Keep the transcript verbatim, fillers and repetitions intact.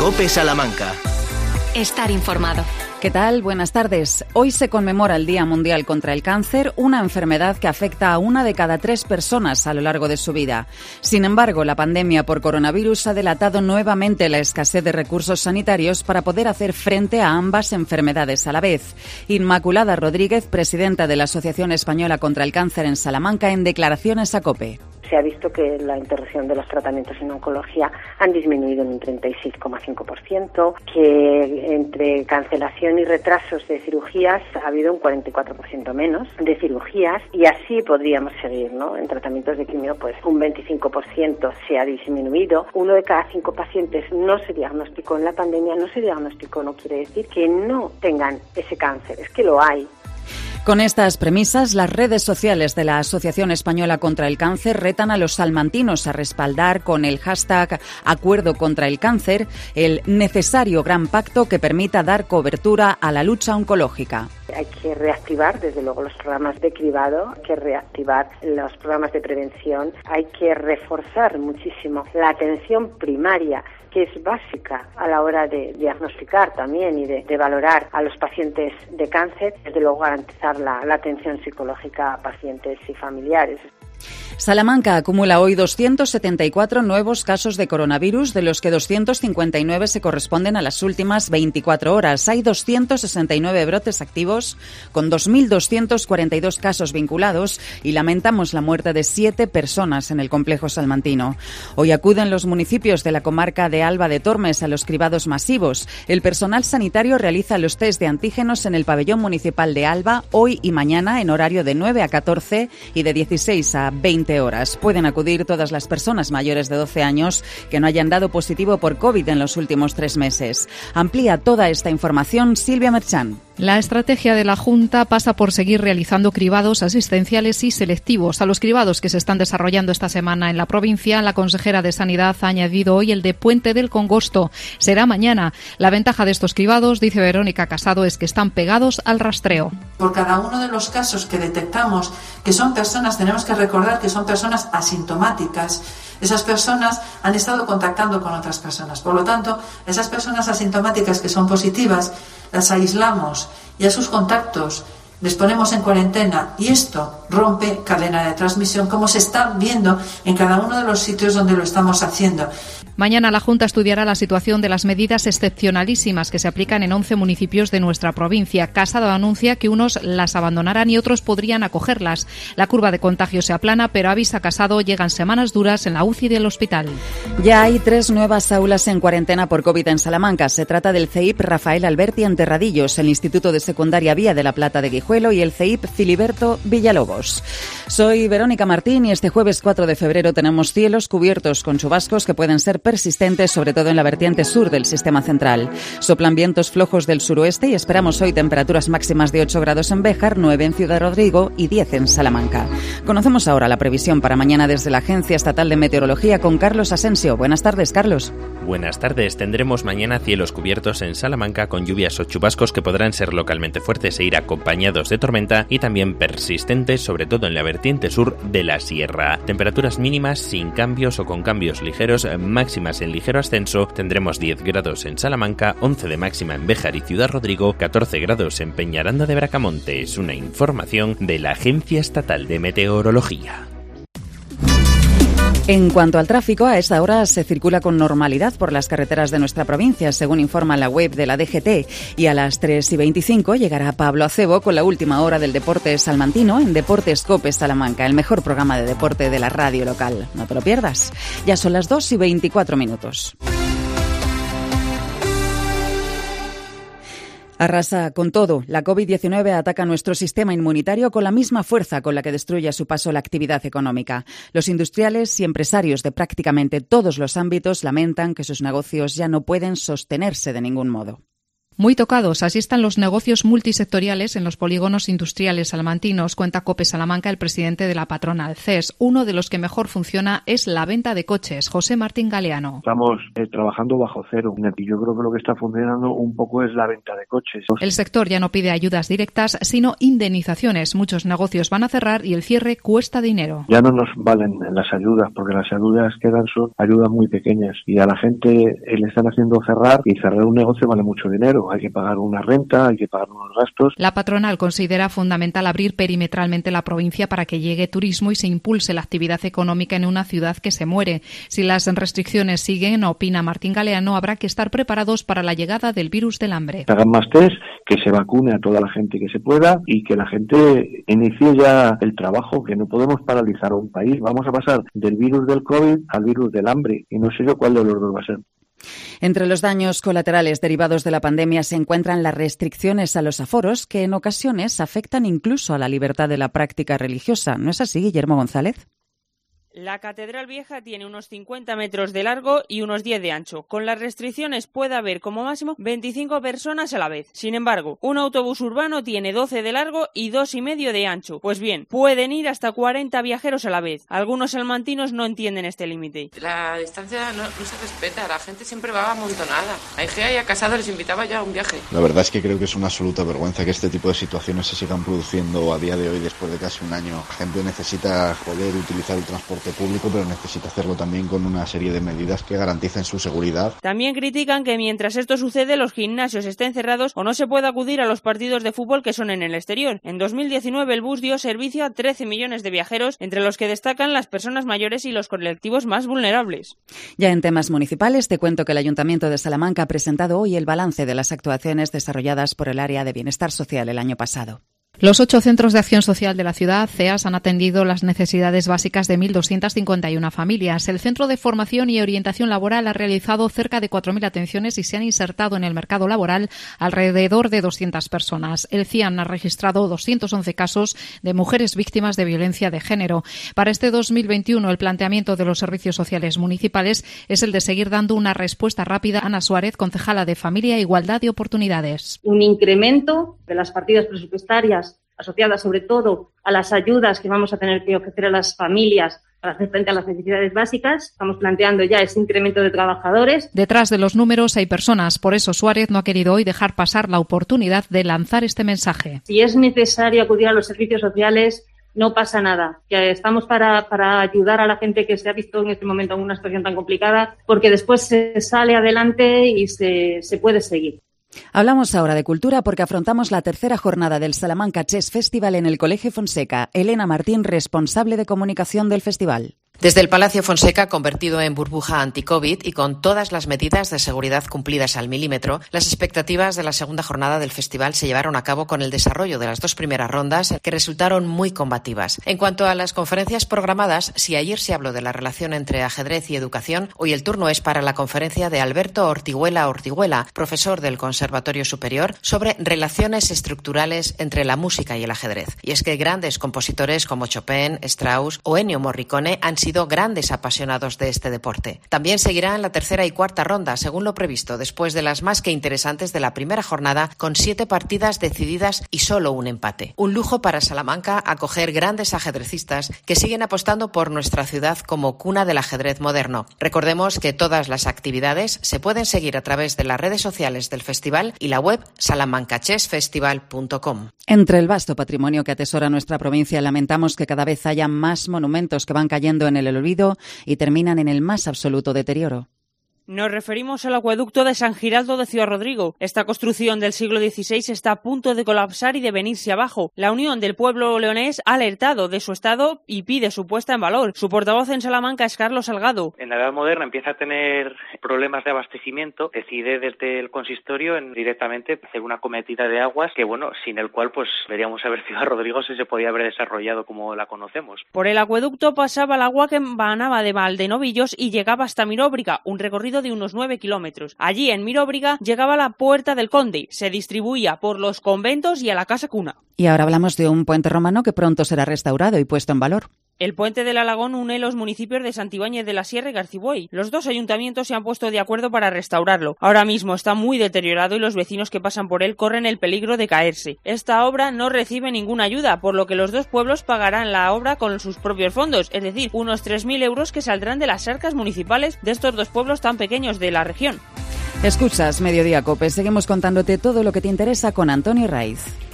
COPE Salamanca. Estar informado. ¿Qué tal? Buenas tardes. Hoy se conmemora el Día Mundial contra el Cáncer, una enfermedad que afecta a una de cada tres personas a lo largo de su vida. Sin embargo, la pandemia por coronavirus ha delatado nuevamente la escasez de recursos sanitarios para poder hacer frente a ambas enfermedades a la vez. Inmaculada Rodríguez, presidenta de la Asociación Española contra el Cáncer en Salamanca, en declaraciones a COPE. Se ha visto que la interrupción de los tratamientos en oncología han disminuido en un treinta y seis coma cinco por ciento, que entre cancelación y retrasos de cirugías ha habido un cuarenta y cuatro por ciento menos de cirugías, y así podríamos seguir, ¿no? En tratamientos de quimio, pues un veinticinco por ciento se ha disminuido. Uno de cada cinco pacientes no se diagnosticó en la pandemia. No se diagnosticó no quiere decir que no tengan ese cáncer, es que lo hay. Con estas premisas, las redes sociales de la Asociación Española contra el Cáncer retan a los salmantinos a respaldar con el hashtag Acuerdo contra el Cáncer el necesario gran pacto que permita dar cobertura a la lucha oncológica. Hay que reactivar, desde luego, los programas de cribado, hay que reactivar los programas de prevención, hay que reforzar muchísimo la atención primaria, que es básica a la hora de diagnosticar también y de, de valorar a los pacientes de cáncer, desde luego garantizar la, la atención psicológica a pacientes y familiares. Salamanca acumula hoy doscientos setenta y cuatro nuevos casos de coronavirus, de los que doscientos cincuenta y nueve se corresponden a las últimas veinticuatro horas. Hay doscientos sesenta y nueve brotes activos, con dos mil doscientos cuarenta y dos casos vinculados, y lamentamos la muerte de siete personas en el complejo salmantino. Hoy acuden los municipios de la comarca de Alba de Tormes a los cribados masivos. El personal sanitario realiza los test de antígenos en el pabellón municipal de Alba hoy y mañana en horario de nueve a catorce y de dieciséis a veinte horas. Pueden acudir todas las personas mayores de doce años que no hayan dado positivo por COVID en los últimos tres meses. Amplía toda esta información Silvia Merchán. La estrategia de la Junta pasa por seguir realizando cribados asistenciales y selectivos. A los cribados que se están desarrollando esta semana en la provincia, la consejera de Sanidad ha añadido hoy el de Puente del Congosto. Será mañana. La ventaja de estos cribados, dice Verónica Casado, es que están pegados al rastreo. Por cada uno de los casos que detectamos, que son personas, tenemos que recordar que son personas asintomáticas. Esas personas han estado contactando con otras personas. Por lo tanto, esas personas asintomáticas que son positivas, las aislamos y a sus contactos les ponemos en cuarentena, y esto rompe cadena de transmisión, como se está viendo en cada uno de los sitios donde lo estamos haciendo. Mañana la Junta estudiará la situación de las medidas excepcionalísimas que se aplican en once municipios de nuestra provincia. Casado anuncia que unos las abandonarán y otros podrían acogerlas. La curva de contagio se aplana, pero avisa Casado, llegan semanas duras en la U C I del hospital. Ya hay tres nuevas aulas en cuarentena por COVID en Salamanca. Se trata del C E I P Rafael Alberti en Terradillos, el Instituto de Secundaria Vía de la Plata de Guijuelo y el C E I P Filiberto Villalobos. Soy Verónica Martín y este jueves cuatro de febrero tenemos cielos cubiertos con chubascos que pueden ser persistentes, sobre todo en la vertiente sur del sistema central. Soplan vientos flojos del suroeste y esperamos hoy temperaturas máximas de ocho grados en Béjar, nueve en Ciudad Rodrigo y diez en Salamanca. Conocemos ahora la previsión para mañana desde la Agencia Estatal de Meteorología con Carlos Asensio. Buenas tardes, Carlos. Buenas tardes. Tendremos mañana cielos cubiertos en Salamanca con lluvias o chubascos que podrán ser localmente fuertes e ir acompañados de tormenta, y también persistentes, sobre todo en la vertiente sur de la sierra. Temperaturas mínimas sin cambios o con cambios ligeros, máximas en ligero ascenso. Tendremos diez grados en Salamanca, once de máxima en Béjar y Ciudad Rodrigo, catorce grados en Peñaranda de Bracamonte. Es una información de la Agencia Estatal de Meteorología. En cuanto al tráfico, a esta hora se circula con normalidad por las carreteras de nuestra provincia, según informa la web de la D G T. Y a las tres y veinticinco llegará Pablo Acebo con la última hora del deporte salmantino en Deportes COPE Salamanca, el mejor programa de deporte de la radio local. No te lo pierdas. Ya son las dos y veinticuatro minutos. Arrasa con todo. La COVID diecinueve ataca nuestro sistema inmunitario con la misma fuerza con la que destruye a su paso la actividad económica. Los industriales y empresarios de prácticamente todos los ámbitos lamentan que sus negocios ya no pueden sostenerse de ningún modo. Muy tocados, así están los negocios multisectoriales en los polígonos industriales salamantinos, cuenta COPE Salamanca el presidente de la patronal C E S. Uno de los que mejor funciona es la venta de coches. José Martín Galeano. Estamos eh, trabajando bajo cero y yo creo que lo que está funcionando un poco es la venta de coches. El sector ya no pide ayudas directas, sino indemnizaciones. Muchos negocios van a cerrar y el cierre cuesta dinero. Ya no nos valen las ayudas, porque las ayudas que dan son ayudas muy pequeñas y a la gente eh, le están haciendo cerrar, y cerrar un negocio vale mucho dinero. Hay que pagar una renta, hay que pagar unos gastos. La patronal considera fundamental abrir perimetralmente la provincia para que llegue turismo y se impulse la actividad económica en una ciudad que se muere. Si las restricciones siguen, opina Martín Galeano, habrá que estar preparados para la llegada del virus del hambre. Que hagan más test, que se vacune a toda la gente que se pueda y que la gente inicie ya el trabajo, que no podemos paralizar a un país. Vamos a pasar del virus del COVID al virus del hambre y no sé yo cuál de los dos va a ser. Entre los daños colaterales derivados de la pandemia se encuentran las restricciones a los aforos, que en ocasiones afectan incluso a la libertad de la práctica religiosa. ¿No es así, Guillermo González? La Catedral Vieja tiene unos cincuenta metros de largo y unos diez de ancho. Con las restricciones puede haber como máximo veinticinco personas a la vez. Sin embargo, un autobús urbano tiene doce de largo y dos y medio de ancho. Pues bien, pueden ir hasta cuarenta viajeros a la vez. Algunos salmantinos no entienden este límite. La distancia no, no se respeta, la gente siempre va amontonada. Hay gente a casado les invitaba ya a un viaje. La verdad es que creo que es una absoluta vergüenza que este tipo de situaciones se sigan produciendo a día de hoy después de casi un año. La gente necesita poder utilizar el transporte público, pero necesita hacerlo también con una serie de medidas que garanticen su seguridad. También critican que mientras esto sucede los gimnasios estén cerrados o no se pueda acudir a los partidos de fútbol que son en el exterior. En dos mil diecinueve el bus dio servicio a trece millones de viajeros, entre los que destacan las personas mayores y los colectivos más vulnerables. Ya en temas municipales, te cuento que el Ayuntamiento de Salamanca ha presentado hoy el balance de las actuaciones desarrolladas por el área de bienestar social el año pasado. Los ocho centros de acción social de la ciudad, C E A S, han atendido las necesidades básicas de mil doscientas cincuenta y una familias. El Centro de Formación y Orientación Laboral ha realizado cerca de cuatro mil atenciones y se han insertado en el mercado laboral alrededor de doscientas personas. El C I A N ha registrado doscientos once casos de mujeres víctimas de violencia de género. Para este dos mil veintiuno, el planteamiento de los servicios sociales municipales es el de seguir dando una respuesta rápida. Ana Suárez, concejala de Familia e Igualdad de Oportunidades. Un incremento de las partidas presupuestarias asociadas sobre todo a las ayudas que vamos a tener que ofrecer a las familias para hacer frente a las necesidades básicas. Estamos planteando ya ese incremento de trabajadores. Detrás de los números hay personas, por eso Suárez no ha querido hoy dejar pasar la oportunidad de lanzar este mensaje. Si es necesario acudir a los servicios sociales, no pasa nada, que estamos para, para ayudar a la gente que se ha visto en este momento en una situación tan complicada, porque después se sale adelante y se, se puede seguir. Hablamos ahora de cultura porque afrontamos la tercera jornada del Salamanca Chess Festival en el Colegio Fonseca. Elena Martín, responsable de comunicación del festival. Desde el Palacio Fonseca, convertido en burbuja anti-COVID y con todas las medidas de seguridad cumplidas al milímetro, las expectativas de la segunda jornada del festival se llevaron a cabo con el desarrollo de las dos primeras rondas, que resultaron muy combativas. En cuanto a las conferencias programadas, si ayer se habló de la relación entre ajedrez y educación, hoy el turno es para la conferencia de Alberto Ortiguela Ortiguela, profesor del Conservatorio Superior, sobre relaciones estructurales entre la música y el ajedrez. Y es que grandes compositores como Chopin, Strauss o Ennio Morricone han sido grandes apasionados de este deporte. También seguirá en la tercera y cuarta ronda, según lo previsto, después de las más que interesantes de la primera jornada, con siete partidas decididas y solo un empate. Un lujo para Salamanca acoger grandes ajedrecistas que siguen apostando por nuestra ciudad como cuna del ajedrez moderno. Recordemos que todas las actividades se pueden seguir a través de las redes sociales del festival y la web salamanca chess festival punto com. Entre el vasto patrimonio que atesora nuestra provincia, lamentamos que cada vez haya más monumentos que van cayendo en el olvido y terminan en el más absoluto deterioro. Nos referimos al acueducto de San Giraldo de Ciudad Rodrigo. Esta construcción del siglo dieciséis está a punto de colapsar y de venirse abajo. La Unión del Pueblo Leonés ha alertado de su estado y pide su puesta en valor. Su portavoz en Salamanca es Carlos Salgado. En la Edad Moderna empieza a tener problemas de abastecimiento. Decide desde el consistorio en directamente hacer una cometida de aguas que, bueno, sin el cual pues veríamos a ver Ciudad Rodrigo si se podía haber desarrollado como la conocemos. Por el acueducto pasaba el agua que emanaba de Valdenovillos y llegaba hasta Miróbriga, un recorrido de unos nueve kilómetros. Allí, en Miróbriga, llegaba a la Puerta del Conde. Se distribuía por los conventos y a la Casa Cuna. Y ahora hablamos de un puente romano que pronto será restaurado y puesto en valor. El puente del Alagón une los municipios de Santibáñez de la Sierra y Garcibuey. Los dos ayuntamientos se han puesto de acuerdo para restaurarlo. Ahora mismo está muy deteriorado y los vecinos que pasan por él corren el peligro de caerse. Esta obra no recibe ninguna ayuda, por lo que los dos pueblos pagarán la obra con sus propios fondos, es decir, unos tres mil euros que saldrán de las arcas municipales de estos dos pueblos tan pequeños de la región. Escuchas Mediodía Cope, seguimos contándote todo lo que te interesa con Antonio Raiz.